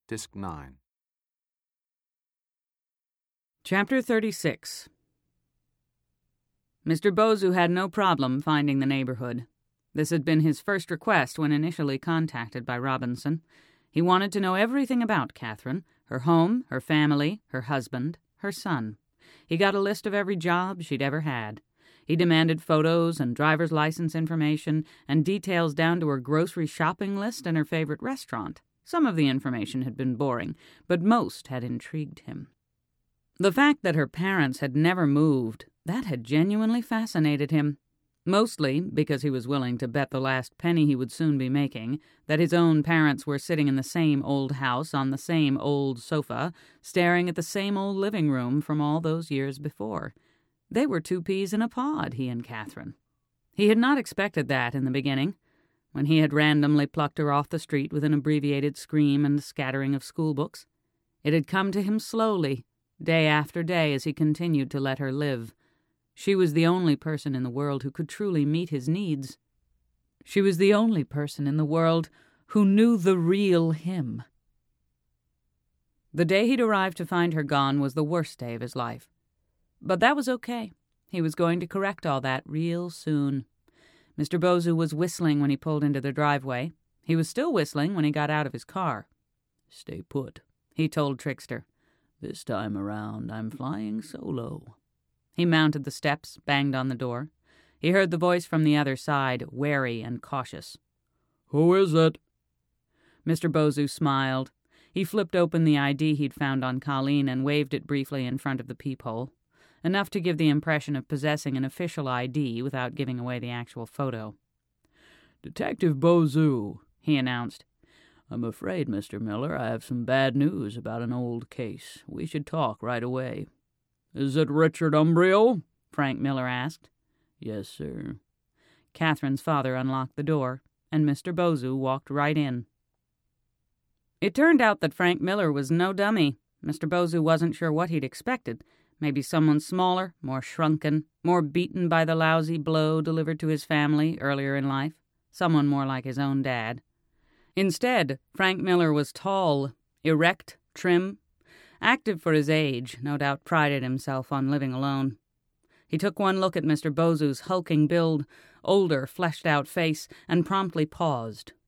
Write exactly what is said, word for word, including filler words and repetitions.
Disc nine. Chapter thirty-six. Mister Bozu had no problem finding the neighborhood. This had been his first request when initially contacted by Robinson. He wanted to know everything about Catherine, her home, her family, her husband, her son. He got a list of every job she'd ever had. He demanded photos and driver's license information and details down to her grocery shopping list and her favorite restaurant. Some of the information had been boring, but most had intrigued him. The fact that her parents had never moved, that had genuinely fascinated him. Mostly because he was willing to bet the last penny he would soon be making that his own parents were sitting in the same old house on the same old sofa, staring at the same old living room from all those years before. They were two peas in a pod, he and Catherine. He had not expected that in the beginning, when he had randomly plucked her off the street with an abbreviated scream and a scattering of schoolbooks. It had come to him slowly, day after day, as he continued to let her live. She was the only person in the world who could truly meet his needs. She was the only person in the world who knew the real him. The day he'd arrived to find her gone was the worst day of his life. But that was okay. He was going to correct all that real soon. Mister Bozu was whistling when he pulled into the driveway. He was still whistling when he got out of his car. "Stay put," he told Trickster. "This time around, I'm flying solo." He mounted the steps, banged on the door. He heard the voice from the other side, wary and cautious. "Who is it?" Mister Bozu smiled. He flipped open the I D he'd found on Colleen and waved it briefly in front of the peephole, enough to give the impression of possessing an official I D without giving away the actual photo. "Detective Bozu," he announced. "I'm afraid, Mister Miller, I have some bad news about an old case. We should talk right away." "Is it Richard Umbrio?" Frank Miller asked. "Yes, sir." Catherine's father unlocked the door, and Mister Bozu walked right in. It turned out that Frank Miller was no dummy. Mister Bozu wasn't sure what he'd expected. Maybe someone smaller, more shrunken, more beaten by the lousy blow delivered to his family earlier in life. Someone more like his own dad. Instead, Frank Miller was tall, erect, trim, active for his age, no doubt prided himself on living alone. He took one look at Mister Bozu's hulking build, older, fleshed-out face, and promptly paused.